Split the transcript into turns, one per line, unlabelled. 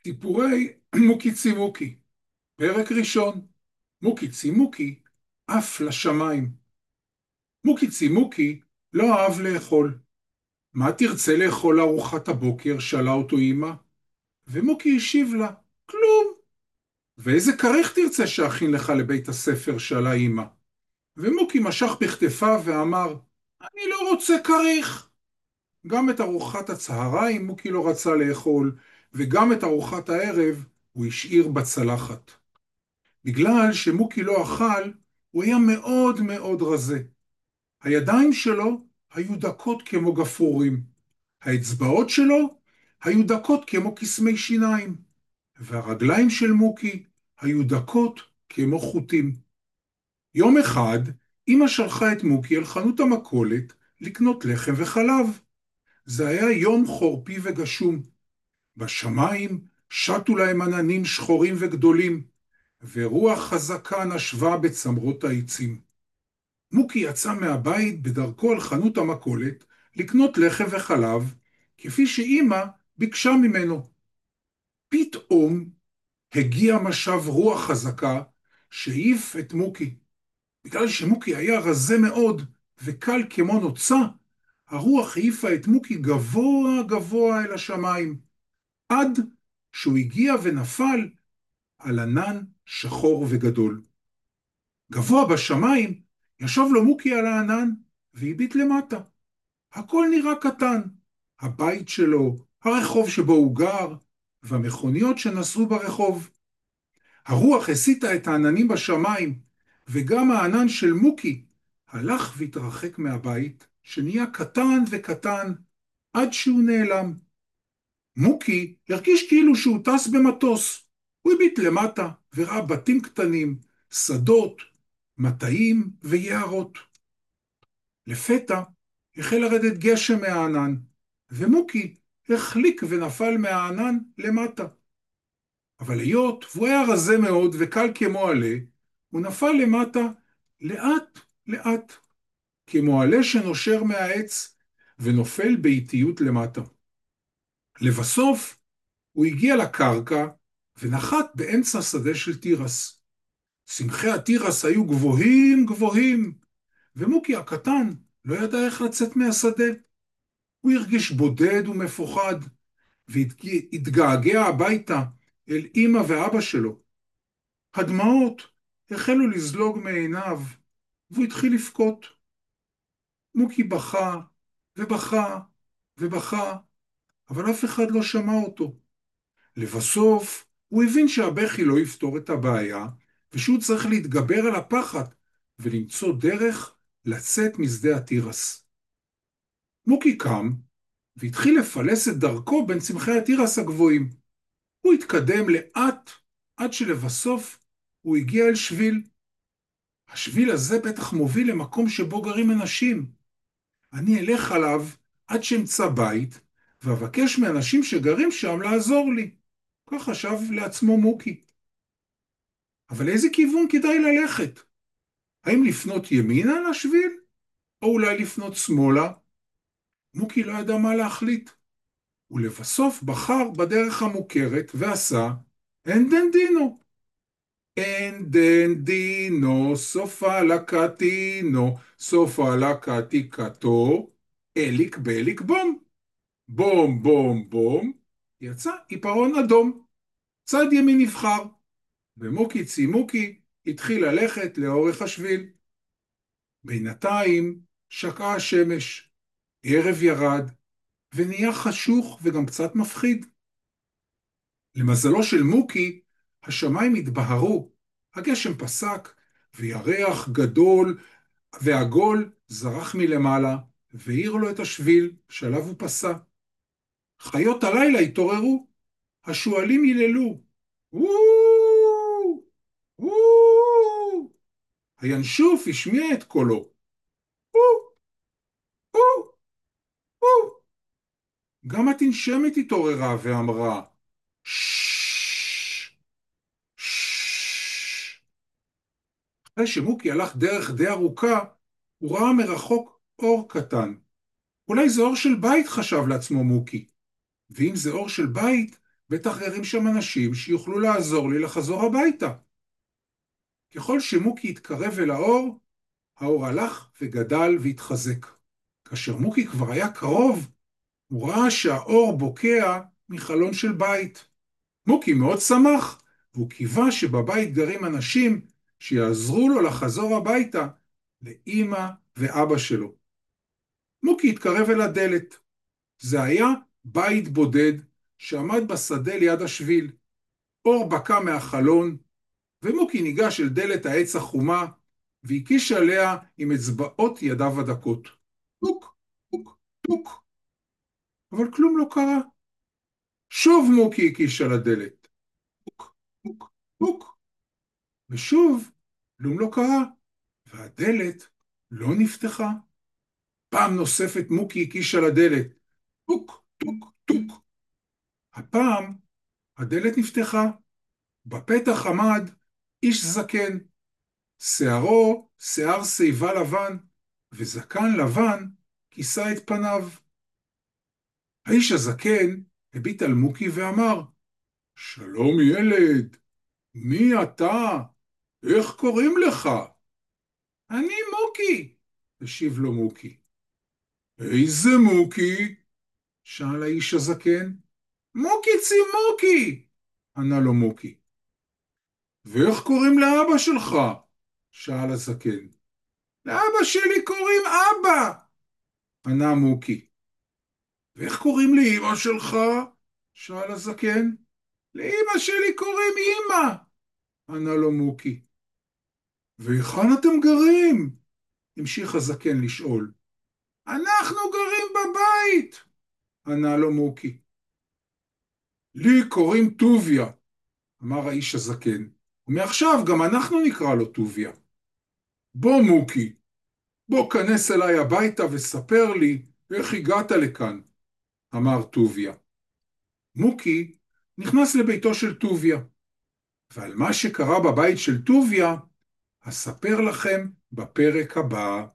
סיפורי מוקי צימוקי, פרק ראשון. מוקי צימוקי עף לשמיים. מוקי צימוקי לא אהב לאכול. מה תרצה לאכול לארוחת הבוקר? שאלה אותו אמא, ומוקי השיב לה, כלום. ואיזה כריך תרצה שאכין לך לבית הספר? שאלה אמא, ומוקי משך בכתפיו ואמר, אני לא רוצה כריך. גם את ארוחת הצהריים מוקי לא רצה לאכול, וגם את ארוחת הערב הוא השאיר בצלחת. בגלל שמוקי לא אכל, הוא היה מאוד מאוד רזה. הידיים שלו היו דקות כמו גפרורים. האצבעות שלו היו דקות כמו קסמי שיניים. והרגליים של מוקי היו דקות כמו חוטים. יום אחד, אמא שלחה את מוקי אל חנות המכולת לקנות לחם וחלב. זה היה יום חורפי וגשום. בשמיים שטו להם עננים שחורים וגדולים, ורוח חזקה נשבה בצמרות העצים. מוקי יצא מהבית בדרכו אל חנות המכולת לקנות לחם וחלב, כפי שאמא ביקשה ממנו. פתאום הגיע משב רוח חזקה שהעיף את מוקי. בגלל שמוקי היה רזה מאוד וקל כמו נוצה, הרוח העיפה את מוקי גבוה גבוה אל השמיים, עד שהוא הגיע ונפל על ענן שחור וגדול. גבוה בשמיים ישב לו מוקי על הענן והביט למטה. הכל נראה קטן, הבית שלו, הרחוב שבו הוא גר, והמכוניות שנסעו ברחוב. הרוח הסיטה את העננים בשמיים, וגם הענן של מוקי הלך והתרחק מהבית, שנהיה קטן וקטן עד שהוא נעלם. מוקי הרגיש כאילו שהוא טס במטוס. הוא הביט למטה וראה בתים קטנים, שדות, מטעים ויערות. לפתע החל לרדת גשם מהענן, ומוקי החליק ונפל מהענן למטה. אבל היות והוא היה רזה מאוד וקל כמו עלה, הוא נפל למטה לאט לאט, כמו עלה שנושר מהעץ ונופל באיטיות למטה. לבסוף הוא הגיע לקרקע ונחת באמצע שדה של תירס. צמחי התירס היו גבוהים גבוהים, ומוקי הקטן לא ידע איך לצאת מהשדה. הוא הרגיש בודד ומפוחד, והתגעגע הביתה אל אמא ואבא שלו. הדמעות החלו לזלוג מעיניו, והוא התחיל לבכות. מוקי בכה ובכה ובכה, אבל אף אחד לא שמע אותו. לבסוף הוא הבין שהבכי לא יפתור את הבעיה, ושהוא צריך להתגבר על הפחד ולמצוא דרך לצאת משדה התירס. מוקי קם והתחיל לפלס את דרכו בין צמחי התירס הגבוהים. הוא התקדם לאט עד שלבסוף הוא הגיע אל שביל. השביל הזה בטח מוביל למקום שבו גרים אנשים. אני אלך עליו עד שאמצא בית, ואבקש מאנשים שגרים שם לעזור לי. כך חשב לעצמו מוקי. אבל לאיזה כיוון כדאי ללכת? האם לפנות ימינה לשביל, או אולי לפנות שמאלה? מוקי לא ידע מה להחליט. ולבסוף בחר בדרך המוכרת ועשה אין דן דינו. אין דן דינו, סופה לקטינו, סופה לקטיקתו, אליק בליק בום. בום בום בום, יצא עיפרון אדום. צד ימין נבחר, ומוקי צימוקי התחיל ללכת לאורך השביל. בינתיים שקעה השמש, ערב ירד, ונהיה חשוך וגם קצת מפחיד. למזלו של מוקי, השמיים התבהרו, הגשם פסק, וירח גדול ועגול זרח מלמעלה, והאיר לו את השביל שעליו הוא פסע. חיות הלילה התעוררו, השועלים היללו, וואו! וואו! הינשוף השמיע את קולו, וואו! וואו! וואו! גם התנשמת התעוררה ואמרה, ששש! ששש! אחרי שמוקי הלך דרך די ארוכה, הוא ראה מרחוק אור קטן. אולי זה אור של בית, חשב לעצמו מוקי. ואם זה אור של בית, בטח גרים שם אנשים שיוכלו לעזור לי לחזור הביתה. ככל שמוקי התקרב אל האור, האור הלך וגדל והתחזק. כאשר מוקי כבר היה קרוב, הוא ראה שהאור בוקע מחלון של בית. מוקי מאוד שמח, והוא קיווה שבבית גרים אנשים שיעזרו לו לחזור הביתה לאמא ואבא שלו. מוקי התקרב אל הדלת. זה היה בית בודד שעמד בשדה ליד השביל. אור בקע מהחלון, ומוקי ניגש אל דלת העץ החומה, והקיש עליה עם אצבעות ידיו הדקות. טוק, טוק, טוק. אבל כלום לא קרה. שוב מוקי הקיש על הדלת. טוק, טוק, טוק. ושוב, כלום לא קרה, והדלת לא נפתחה. פעם נוספת מוקי הקיש על הדלת. טוק, טוק, טוק. הפעם הדלת נפתחה. בפתח עמד איש זקן. שערו שיער שיבה לבן, וזקן לבן כיסה את פניו. האיש הזקן הביט על מוקי ואמר, שלום ילד, מי אתה? איך קוראים לך? אני מוקי, השיב לו מוקי. איזה מוקי? שאל האיש הזקן. מוקי צימוקי, ענה לו מוקי. ואיך קוראים לאבא שלך? שאל הזקן. לאבא שלי קוראים אבא, ענה מוקי. ואיך קוראים לאמא שלך? שאל הזקן. לאמא שלי קוראים אמא, ענה לו מוקי. והיכן אתם גרים? המשיך הזקן לשאול. אנחנו גרים בבית, ענה לו מוקי. לי קוראים טוביה, אמר האיש הזקן, ומעכשיו גם אנחנו נקרא לו טוביה. בוא מוקי, בוא כנס אליי הביתה וספר לי איך הגעת לכאן, אמר טוביה. מוקי נכנס לביתו של טוביה, ועל מה שקרה בבית של טוביה, אספר לכם בפרק הבא.